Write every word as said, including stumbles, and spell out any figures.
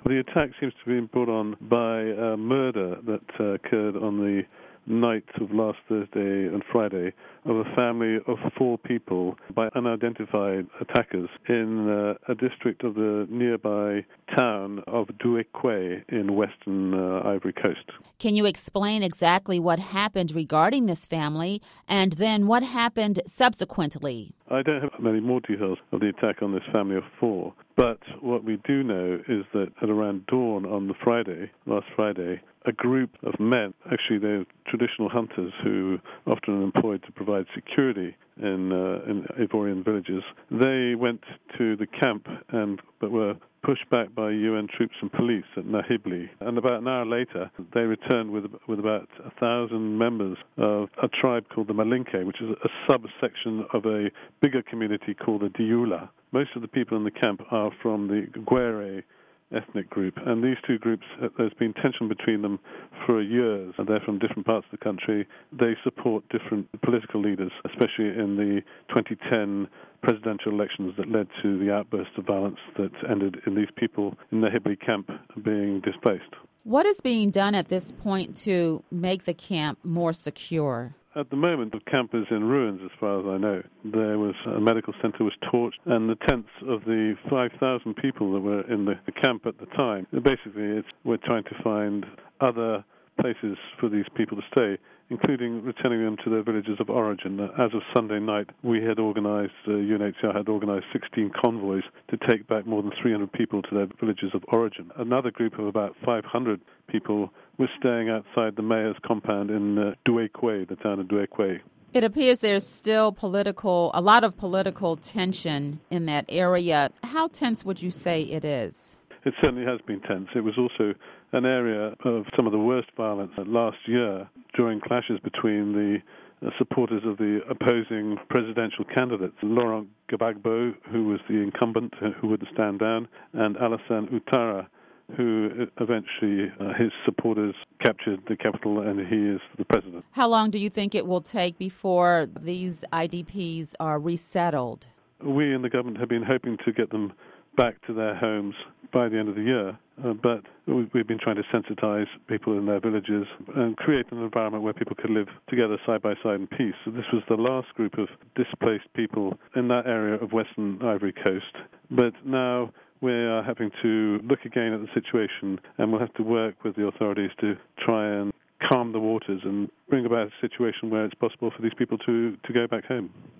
The attack seems to have been brought on by a murder that uh, occurred on the night of last Thursday and Friday of a family of four people by unidentified attackers in uh, a district of the nearby town of Duékoué in western uh, Ivory Coast. Can you explain exactly what happened regarding this family and then what happened subsequently? I don't have many more details of the attack on this family of four, but what we do know is that at around dawn on the Friday, last Friday, a group of men, actually they're traditional hunters who often are employed to provide security in, uh, in Ivorian villages, they went to the camp and but were pushed back by U N troops and police at Nahibli. And about an hour later, they returned with with about a thousand members of a tribe called the Malinke, which is a subsection of a bigger community called the Dioula. Most of the people in the camp are from the Gwere ethnic group, and these two groups, there's been tension between them for years, and they're from different parts of the country. They support different political leaders, especially in the twenty ten presidential elections that led to the outburst of violence that ended in these people in the Nahibli camp being displaced. What is being done at this point to make the camp more secure? At the moment, the camp is in ruins, as far as I know. There was a medical center was torched, and the tents of the five thousand people that were in the, the camp at the time, basically it's, we're trying to find other places for these people to stay, including returning them to their villages of origin. As of Sunday night, we had organized, uh, U N H C R had organized sixteen convoys to take back more than three hundred people to their villages of origin. Another group of about five hundred people was staying outside the mayor's compound in uh, Duékoué, the town of Duékoué. It appears there's still political, a lot of political tension in that area. How tense would you say it is? It certainly has been tense. It was also an area of some of the worst violence last year during clashes between the uh, supporters of the opposing presidential candidates, Laurent Gbagbo, who was the incumbent, uh, who would stand down, and Alassane Ouattara, who eventually uh, his supporters captured the capital and he is the president. How long do you think it will take before these I D Ps are resettled? We in the government have been hoping to get them back to their homes by the end of the year, uh, but we've been trying to sensitize people in their villages and create an environment where people could live together side by side in peace. So this was the last group of displaced people in that area of western Ivory Coast, but now we are having to look again at the situation, and we'll have to work with the authorities to try and calm the waters and bring about a situation where it's possible for these people to, to go back home.